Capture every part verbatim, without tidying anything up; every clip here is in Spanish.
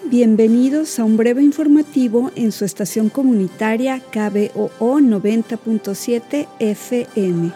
Bienvenidos a un breve informativo en su estación comunitaria K B O O noventa punto siete F M.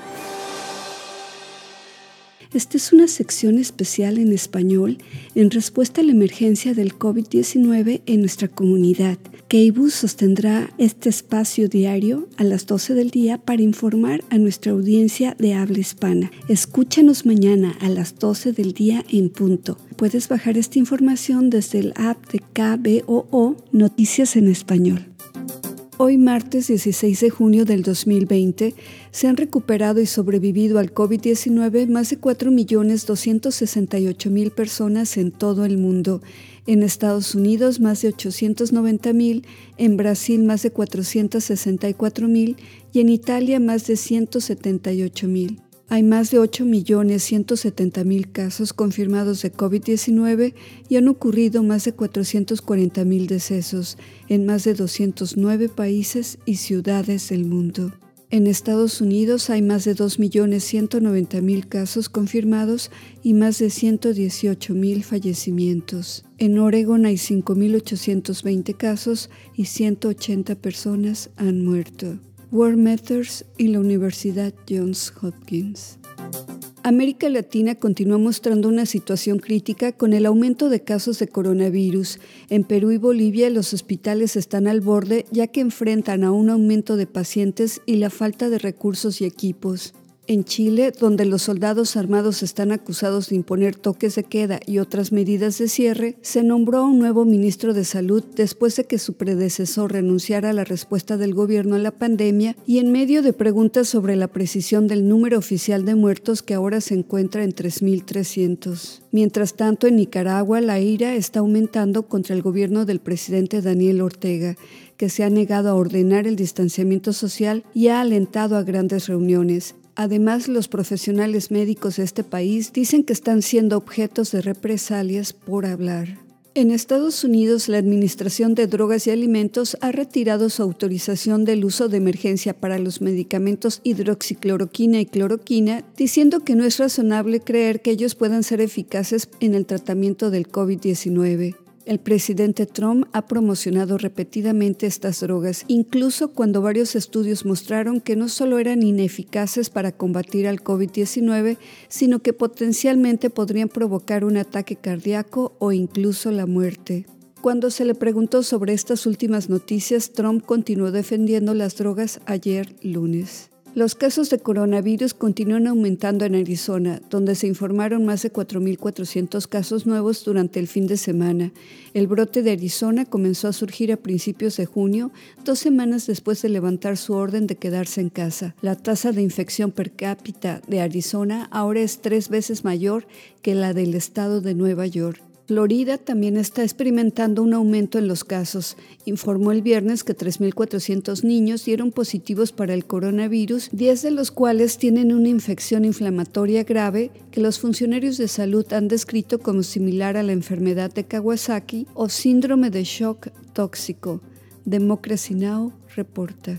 Esta es una sección especial en español en respuesta a la emergencia del COVID diecinueve en nuestra comunidad. K B U sostendrá este espacio diario a las doce del día para informar a nuestra audiencia de habla hispana. Escúchanos mañana a las doce del día en punto. Puedes bajar esta información desde el app de K B O O Noticias en Español. Hoy, martes dieciséis de junio del dos mil veinte, se han recuperado y sobrevivido al COVID diecinueve más de cuatro millones doscientos sesenta y ocho mil personas en todo el mundo. En Estados Unidos, más de ochocientos noventa mil, en Brasil, más de cuatrocientos sesenta y cuatro mil y en Italia, más de ciento setenta y ocho mil. Hay más de ocho millones ciento setenta mil casos confirmados de COVID diecinueve y han ocurrido más de cuatrocientos cuarenta mil decesos en más de doscientos nueve países y ciudades del mundo. En Estados Unidos hay más de dos millones ciento noventa mil casos confirmados y más de ciento dieciocho mil fallecimientos. En Oregon hay cinco mil ochocientos veinte casos y ciento ochenta personas han muerto. World Matters y la Universidad Johns Hopkins. América Latina continúa mostrando una situación crítica con el aumento de casos de coronavirus. En Perú y Bolivia los hospitales están al borde ya que enfrentan a un aumento de pacientes y la falta de recursos y equipos. En Chile, donde los soldados armados están acusados de imponer toques de queda y otras medidas de cierre, se nombró a un nuevo ministro de Salud después de que su predecesor renunciara a la respuesta del gobierno a la pandemia y en medio de preguntas sobre la precisión del número oficial de muertos que ahora se encuentra en tres mil trescientos. Mientras tanto, en Nicaragua, la ira está aumentando contra el gobierno del presidente Daniel Ortega, que se ha negado a ordenar el distanciamiento social y ha alentado a grandes reuniones. Además, los profesionales médicos de este país dicen que están siendo objetos de represalias por hablar. En Estados Unidos, la Administración de Drogas y Alimentos ha retirado su autorización del uso de emergencia para los medicamentos hidroxicloroquina y cloroquina, diciendo que no es razonable creer que ellos puedan ser eficaces en el tratamiento del COVID diecinueve. El presidente Trump ha promocionado repetidamente estas drogas, incluso cuando varios estudios mostraron que no solo eran ineficaces para combatir al COVID diecinueve, sino que potencialmente podrían provocar un ataque cardíaco o incluso la muerte. Cuando se le preguntó sobre estas últimas noticias, Trump continuó defendiendo las drogas ayer lunes. Los casos de coronavirus continúan aumentando en Arizona, donde se informaron más de cuatro mil cuatrocientos casos nuevos durante el fin de semana. El brote de Arizona comenzó a surgir a principios de junio, dos semanas después de levantar su orden de quedarse en casa. La tasa de infección per cápita de Arizona ahora es tres veces mayor que la del estado de Nueva York. Florida también está experimentando un aumento en los casos. Informó el viernes que tres mil cuatrocientos niños dieron positivos para el coronavirus, diez de los cuales tienen una infección inflamatoria grave que los funcionarios de salud han descrito como similar a la enfermedad de Kawasaki o síndrome de shock tóxico. Democracy Now! Reporta.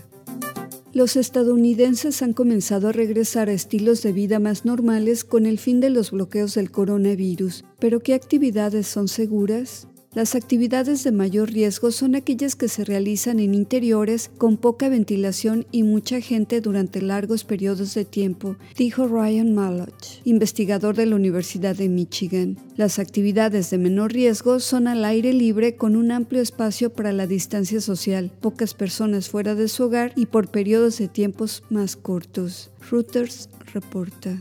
Los estadounidenses han comenzado a regresar a estilos de vida más normales con el fin de los bloqueos del coronavirus. ¿Pero qué actividades son seguras? Las actividades de mayor riesgo son aquellas que se realizan en interiores con poca ventilación y mucha gente durante largos periodos de tiempo, dijo Ryan Maloch, investigador de la Universidad de Michigan. Las actividades de menor riesgo son al aire libre con un amplio espacio para la distancia social, pocas personas fuera de su hogar y por periodos de tiempos más cortos. Reuters reporta.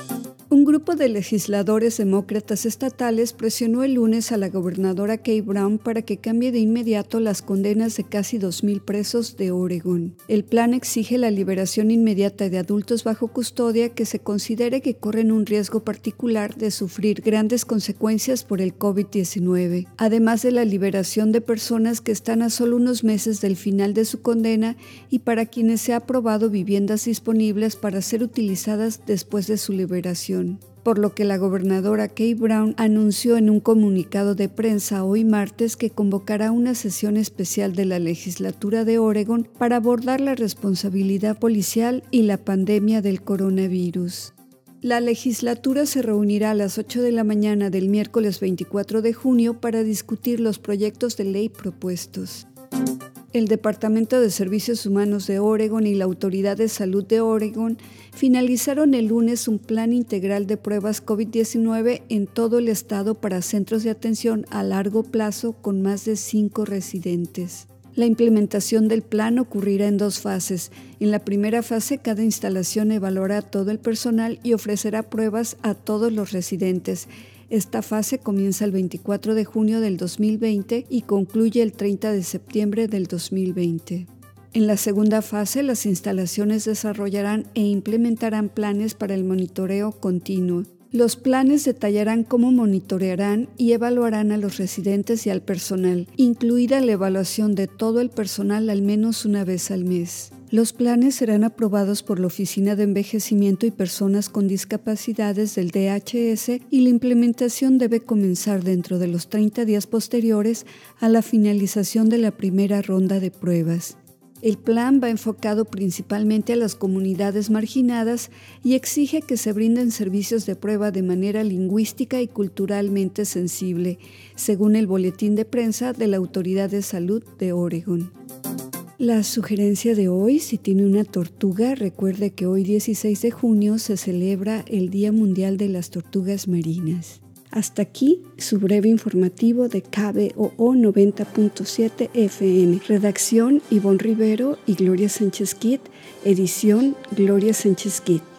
Un grupo de legisladores demócratas estatales presionó el lunes a la gobernadora Kate Brown para que cambie de inmediato las condenas de casi dos mil presos de Oregon. El plan exige la liberación inmediata de adultos bajo custodia que se considere que corren un riesgo particular de sufrir grandes consecuencias por el COVID diecinueve, además de la liberación de personas que están a solo unos meses del final de su condena y para quienes se ha aprobado viviendas disponibles para ser utilizadas después de su liberación. Por lo que la gobernadora Kate Brown anunció en un comunicado de prensa hoy martes que convocará una sesión especial de la legislatura de Oregon para abordar la responsabilidad policial y la pandemia del coronavirus. La legislatura se reunirá a las ocho de la mañana del miércoles veinticuatro de junio para discutir los proyectos de ley propuestos. El Departamento de Servicios Humanos de Oregon y la Autoridad de Salud de Oregon finalizaron el lunes un plan integral de pruebas COVID diecinueve en todo el estado para centros de atención a largo plazo con más de cinco residentes. La implementación del plan ocurrirá en dos fases. En la primera fase, cada instalación evaluará a todo el personal y ofrecerá pruebas a todos los residentes. Esta fase comienza el veinticuatro de junio del dos mil veinte y concluye el treinta de septiembre del dos mil veinte. En la segunda fase, las instalaciones desarrollarán e implementarán planes para el monitoreo continuo. Los planes detallarán cómo monitorearán y evaluarán a los residentes y al personal, incluida la evaluación de todo el personal al menos una vez al mes. Los planes serán aprobados por la Oficina de Envejecimiento y Personas con Discapacidades del D H S y la implementación debe comenzar dentro de los treinta días posteriores a la finalización de la primera ronda de pruebas. El plan va enfocado principalmente a las comunidades marginadas y exige que se brinden servicios de prueba de manera lingüística y culturalmente sensible, según el boletín de prensa de la Autoridad de Salud de Oregon. La sugerencia de hoy, si tiene una tortuga, recuerde que hoy dieciséis de junio se celebra el Día Mundial de las Tortugas Marinas. Hasta aquí su breve informativo de K B O O noventa punto siete F M. Redacción Ivonne Rivero y Gloria Sánchez Kidd. Edición Gloria Sánchez Kidd.